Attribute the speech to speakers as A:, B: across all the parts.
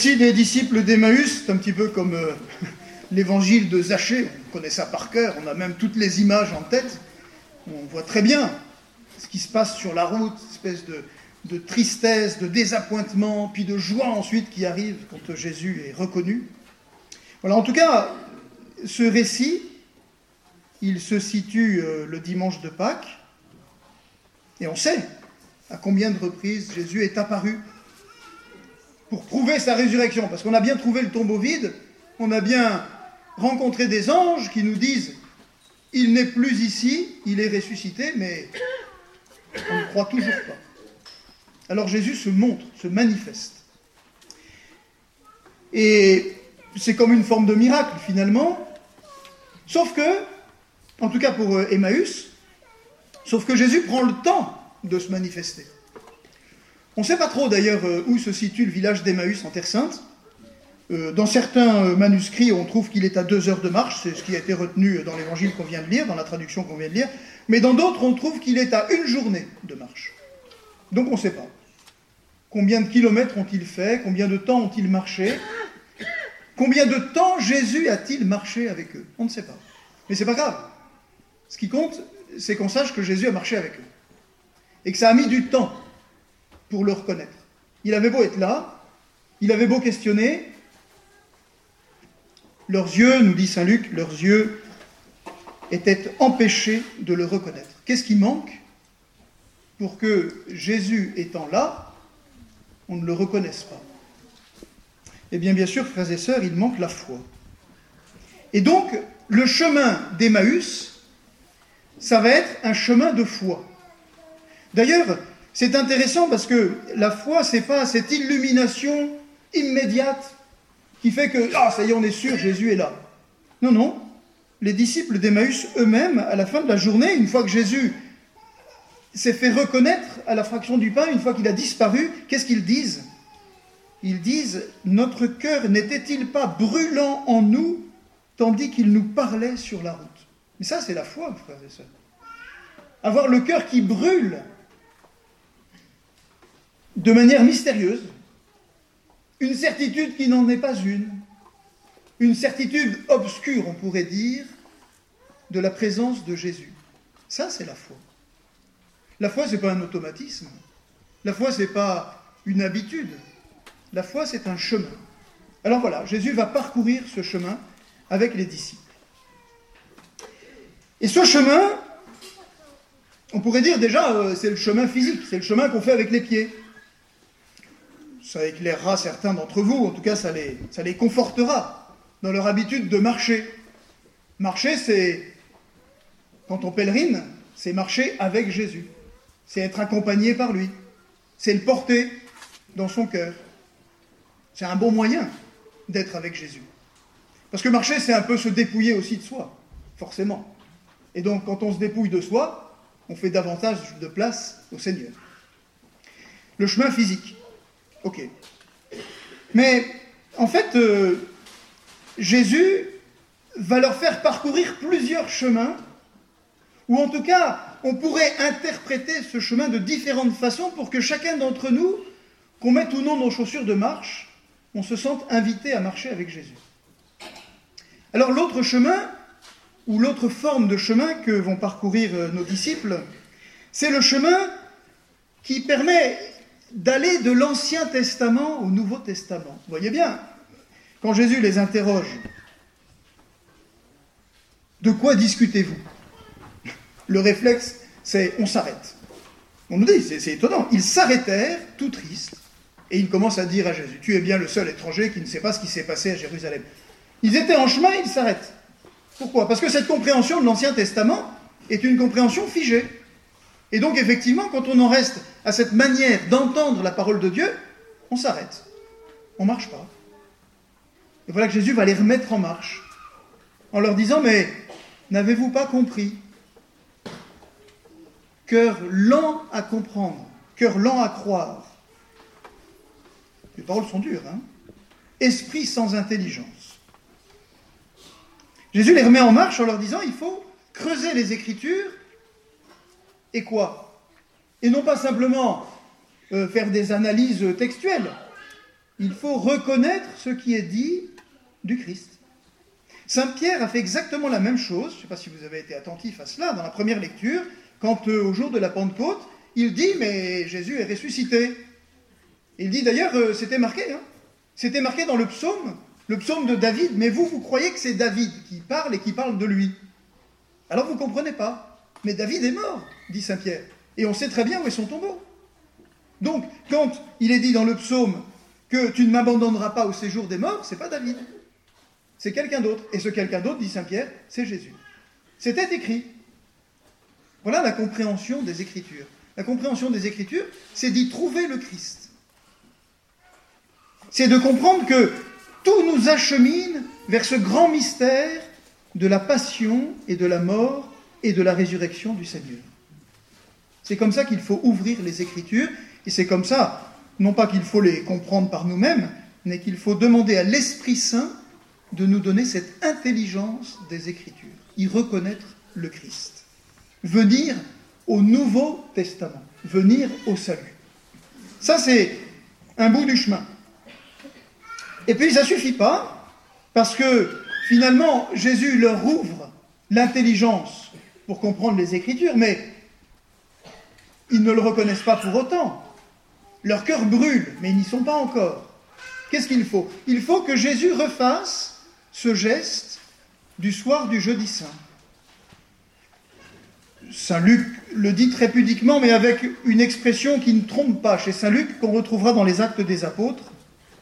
A: Ici, des disciples d'Emmaüs, c'est un petit peu comme l'évangile de Zachée, on connaît ça par cœur, on a même toutes les images en tête, on voit très bien ce qui se passe sur la route, une espèce de tristesse, de désappointement, puis de joie ensuite qui arrive quand Jésus est reconnu. Voilà, en tout cas, ce récit, il se situe le dimanche de Pâques, et on sait à combien de reprises Jésus est apparu pour prouver sa résurrection, parce qu'on a bien trouvé le tombeau vide, on a bien rencontré des anges qui nous disent « il n'est plus ici, il est ressuscité », mais on ne croit toujours pas. Alors Jésus se montre, se manifeste. Et c'est comme une forme de miracle finalement, sauf que, en tout cas pour Emmaüs, sauf que Jésus prend le temps de se manifester. On ne sait pas trop d'ailleurs où se situe le village d'Emmaüs en Terre Sainte. Dans certains manuscrits, on trouve qu'il est à 2 heures de marche, c'est ce qui a été retenu dans l'évangile qu'on vient de lire, dans la traduction qu'on vient de lire, mais dans d'autres, on trouve qu'il est à 1 journée de marche. Donc on ne sait pas. Combien de kilomètres ont-ils fait? Combien de temps ont-ils marché? Combien de temps Jésus a-t-il marché avec eux? On ne sait pas. Mais c'est pas grave. Ce qui compte, c'est qu'on sache que Jésus a marché avec eux. Et que ça a mis du temps pour le reconnaître. Il avait beau être là, il avait beau questionner, leurs yeux, nous dit saint Luc, leurs yeux étaient empêchés de le reconnaître. Qu'est-ce qui manque pour que Jésus étant là, on ne le reconnaisse pas? Eh bien sûr, frères et sœurs, il manque la foi. Et donc, le chemin d'Emmaüs, ça va être un chemin de foi. D'ailleurs, c'est intéressant parce que la foi, c'est pas cette illumination immédiate qui fait que, ça y est, on est sûr, Jésus est là. Non. Les disciples d'Emmaüs eux-mêmes, à la fin de la journée, une fois que Jésus s'est fait reconnaître à la fraction du pain, une fois qu'il a disparu, qu'est-ce qu'ils disent? Ils disent, notre cœur n'était-il pas brûlant en nous, tandis qu'il nous parlait sur la route? Mais ça, c'est la foi, frères et sœurs. Avoir le cœur qui brûle de manière mystérieuse, une certitude qui n'en est pas une certitude obscure, on pourrait dire, de la présence de Jésus. Ça, c'est la foi. La foi, ce n'est pas un automatisme. La foi, ce n'est pas une habitude. La foi, c'est un chemin. Alors voilà, Jésus va parcourir ce chemin avec les disciples. Et ce chemin, on pourrait dire déjà, c'est le chemin physique, c'est le chemin qu'on fait avec les pieds. Ça éclairera certains d'entre vous, en tout cas ça les confortera dans leur habitude de marcher. Marcher, c'est, quand on pèlerine, c'est marcher avec Jésus. C'est être accompagné par lui. C'est le porter dans son cœur. C'est un bon moyen d'être avec Jésus. Parce que marcher, c'est un peu se dépouiller aussi de soi, forcément. Et donc, quand on se dépouille de soi, on fait davantage de place au Seigneur. Le chemin physique. Ok. Mais, en fait, Jésus va leur faire parcourir plusieurs chemins, ou en tout cas, on pourrait interpréter ce chemin de différentes façons pour que chacun d'entre nous, qu'on mette ou non nos chaussures de marche, on se sente invité à marcher avec Jésus. Alors l'autre chemin, ou l'autre forme de chemin que vont parcourir nos disciples, c'est le chemin qui permet d'aller de l'Ancien Testament au Nouveau Testament. Vous voyez bien, quand Jésus les interroge, de quoi discutez-vous? Le réflexe, c'est on s'arrête. On nous dit, c'est étonnant, ils s'arrêtèrent, tout tristes, et ils commencent à dire à Jésus, tu es bien le seul étranger qui ne sait pas ce qui s'est passé à Jérusalem. Ils étaient en chemin, ils s'arrêtent. Pourquoi? Parce que cette compréhension de l'Ancien Testament est une compréhension figée. Et donc, effectivement, quand on en reste à cette manière d'entendre la parole de Dieu, on s'arrête. On ne marche pas. Et voilà que Jésus va les remettre en marche, en leur disant, mais n'avez-vous pas compris? Cœur lent à comprendre, cœur lent à croire. Les paroles sont dures, hein? Esprit sans intelligence. Jésus les remet en marche en leur disant, il faut creuser les Écritures. Et quoi? Et non pas simplement faire des analyses textuelles. Il faut reconnaître ce qui est dit du Christ. Saint Pierre a fait exactement la même chose, je ne sais pas si vous avez été attentif à cela, dans la première lecture, quand au jour de la Pentecôte, il dit « mais Jésus est ressuscité ». Il dit d'ailleurs, c'était marqué dans le psaume de David, mais vous croyez que c'est David qui parle et qui parle de lui. Alors vous ne comprenez pas. Mais David est mort, dit Saint Pierre, et on sait très bien où est son tombeau. Donc, quand il est dit dans le psaume que tu ne m'abandonneras pas au séjour des morts, c'est pas David. C'est quelqu'un d'autre. Et ce quelqu'un d'autre, dit Saint Pierre, c'est Jésus. C'était écrit. Voilà la compréhension des Écritures. La compréhension des Écritures, c'est d'y trouver le Christ. C'est de comprendre que tout nous achemine vers ce grand mystère de la passion et de la mort et de la résurrection du Seigneur. C'est comme ça qu'il faut ouvrir les Écritures, et c'est comme ça, non pas qu'il faut les comprendre par nous-mêmes, mais qu'il faut demander à l'Esprit Saint de nous donner cette intelligence des Écritures, y reconnaître le Christ. Venir au Nouveau Testament, venir au salut. Ça, c'est un bout du chemin. Et puis, ça ne suffit pas, parce que, finalement, Jésus leur ouvre l'intelligence pour comprendre les Écritures, mais ils ne le reconnaissent pas pour autant. Leur cœur brûle, mais ils n'y sont pas encore. Qu'est-ce qu'il faut ? Il faut que Jésus refasse ce geste du soir du jeudi saint. Saint Luc le dit très pudiquement, mais avec une expression qui ne trompe pas chez Saint Luc, qu'on retrouvera dans les Actes des Apôtres.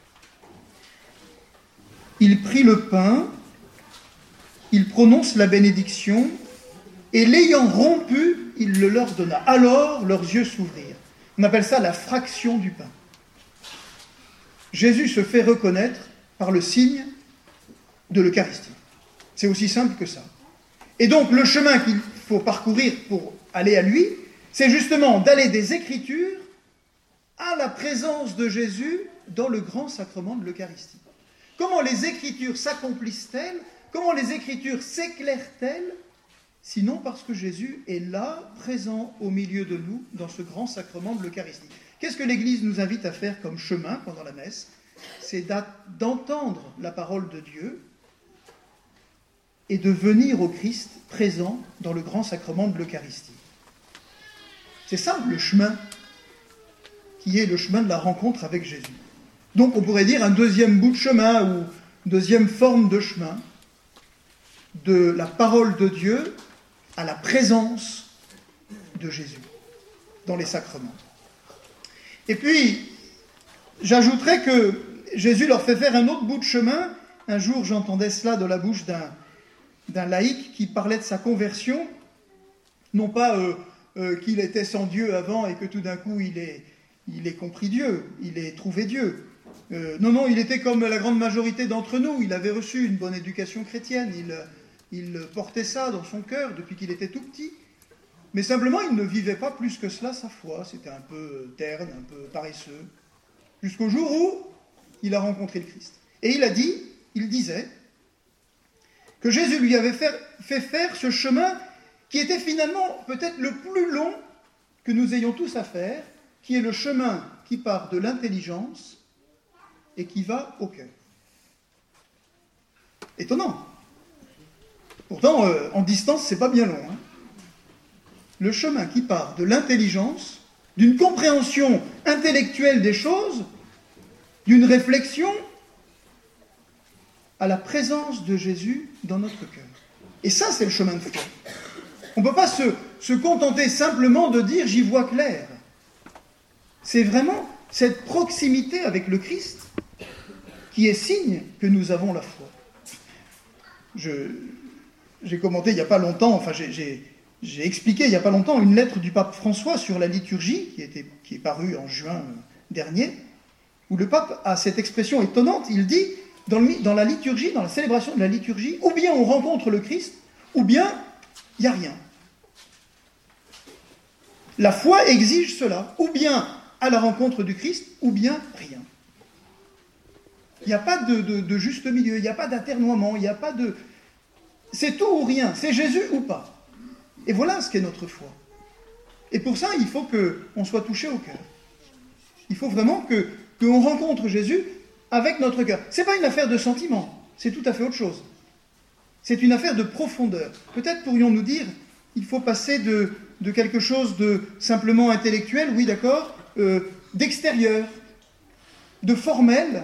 A: Il prit le pain, il prononce la bénédiction, et l'ayant rompu, il le leur donna. Alors leurs yeux s'ouvrirent. On appelle ça la fraction du pain. Jésus se fait reconnaître par le signe de l'Eucharistie. C'est aussi simple que ça. Et donc le chemin qu'il faut parcourir pour aller à lui, c'est justement d'aller des Écritures à la présence de Jésus dans le grand sacrement de l'Eucharistie. Comment les Écritures s'accomplissent-elles ? Comment les Écritures s'éclairent-elles ? Sinon parce que Jésus est là, présent au milieu de nous, dans ce grand sacrement de l'Eucharistie. Qu'est-ce que l'Église nous invite à faire comme chemin pendant la messe ? C'est d'entendre la parole de Dieu et de venir au Christ présent dans le grand sacrement de l'Eucharistie. C'est ça le chemin, qui est le chemin de la rencontre avec Jésus. Donc on pourrait dire un deuxième bout de chemin, ou deuxième forme de chemin, de la parole de Dieu à la présence de Jésus dans les sacrements. Et puis, j'ajouterais que Jésus leur fait faire un autre bout de chemin. Un jour, j'entendais cela de la bouche d'un laïc qui parlait de sa conversion, non pas qu'il était sans Dieu avant et que tout d'un coup il ait compris Dieu, il ait trouvé Dieu. Non, il était comme la grande majorité d'entre nous, il avait reçu une bonne éducation chrétienne, il portait ça dans son cœur depuis qu'il était tout petit, mais simplement il ne vivait pas plus que cela sa foi, c'était un peu terne, un peu paresseux, jusqu'au jour où il a rencontré le Christ. Et il disait que Jésus lui avait fait faire ce chemin qui était finalement peut-être le plus long que nous ayons tous à faire, qui est le chemin qui part de l'intelligence et qui va au cœur. Étonnant. Pourtant, en distance, c'est pas bien long. Le chemin qui part de l'intelligence, d'une compréhension intellectuelle des choses, d'une réflexion, à la présence de Jésus dans notre cœur. Et ça, c'est le chemin de foi. On ne peut pas se contenter simplement de dire « j'y vois clair ». C'est vraiment cette proximité avec le Christ qui est signe que nous avons la foi. J'ai commenté il n'y a pas longtemps, j'ai expliqué il n'y a pas longtemps une lettre du pape François sur la liturgie, qui est parue en juin dernier, où le pape a cette expression étonnante, il dit, dans la liturgie, dans la célébration de la liturgie, ou bien on rencontre le Christ, ou bien il n'y a rien. La foi exige cela, ou bien à la rencontre du Christ, ou bien rien. Il n'y a pas de juste milieu, il n'y a pas d'atermoiement, il n'y a pas de... C'est tout ou rien, c'est Jésus ou pas. Et voilà ce qu'est notre foi. Et pour ça, il faut qu'on soit touché au cœur. Il faut vraiment qu'on rencontre Jésus avec notre cœur. Ce n'est pas une affaire de sentiment, c'est tout à fait autre chose. C'est une affaire de profondeur. Peut-être pourrions-nous dire, il faut passer de quelque chose de simplement intellectuel, oui d'accord, d'extérieur, de formel,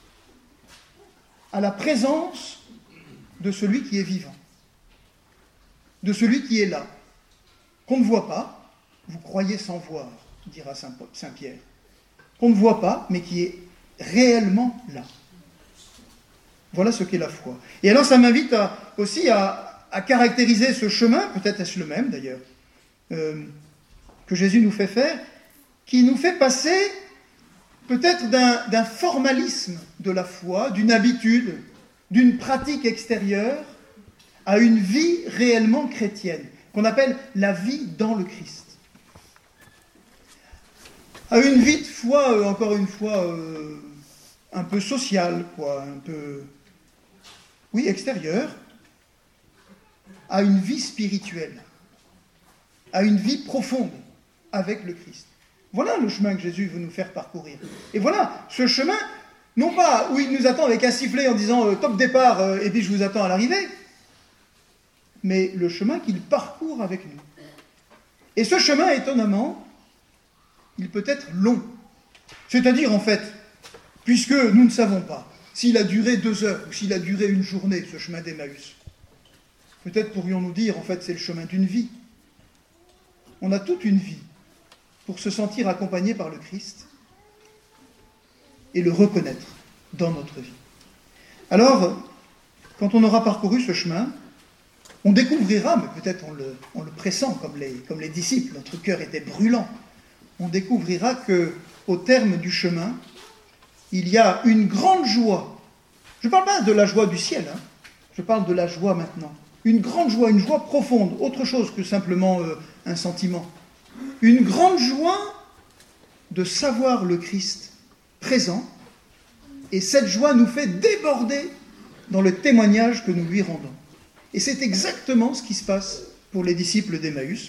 A: à la présence de celui qui est vivant, de celui qui est là, qu'on ne voit pas, vous croyez sans voir, dira Saint Pierre, qu'on ne voit pas, mais qui est réellement là. Voilà ce qu'est la foi. Et alors ça m'invite aussi à caractériser ce chemin, peut-être est-ce le même d'ailleurs, que Jésus nous fait faire, qui nous fait passer peut-être d'un formalisme de la foi, d'une habitude, d'une pratique extérieure, à une vie réellement chrétienne, qu'on appelle la vie dans le Christ. À une vie de foi, encore une fois, un peu sociale, quoi, un peu, oui, extérieure, à une vie spirituelle, à une vie profonde avec le Christ. Voilà le chemin que Jésus veut nous faire parcourir. Et voilà, ce chemin, non pas où il nous attend avec un sifflet en disant « top départ, et puis je vous attends à l'arrivée », mais le chemin qu'il parcourt avec nous. Et ce chemin, étonnamment, il peut être long. C'est-à-dire, en fait, puisque nous ne savons pas s'il a duré 2 heures ou s'il a duré une journée, ce chemin d'Emmaüs, peut-être pourrions-nous dire, en fait, c'est le chemin d'une vie. On a toute une vie pour se sentir accompagné par le Christ et le reconnaître dans notre vie. Alors, quand on aura parcouru ce chemin, on découvrira, mais peut-être on le pressent comme les disciples, notre cœur était brûlant, on découvrira qu'au terme du chemin, il y a une grande joie. Je ne parle pas de la joie du ciel, je parle de la joie maintenant. Une grande joie, une joie profonde, autre chose que simplement un sentiment. Une grande joie de savoir le Christ présent, et cette joie nous fait déborder dans le témoignage que nous lui rendons. Et c'est exactement ce qui se passe pour les disciples d'Emmaüs.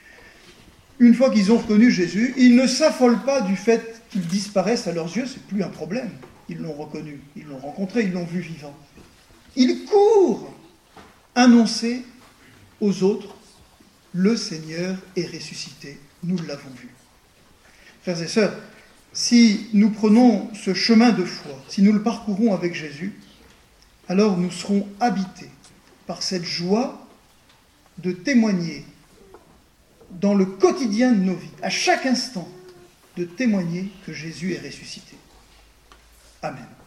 A: Une fois qu'ils ont reconnu Jésus, ils ne s'affolent pas du fait qu'il disparaisse à leurs yeux, c'est plus un problème. Ils l'ont reconnu, ils l'ont rencontré, ils l'ont vu vivant. Ils courent annoncer aux autres, le Seigneur est ressuscité, nous l'avons vu. Frères et sœurs, si nous prenons ce chemin de foi, si nous le parcourons avec Jésus, alors nous serons habités par cette joie de témoigner dans le quotidien de nos vies, à chaque instant, de témoigner que Jésus est ressuscité. Amen.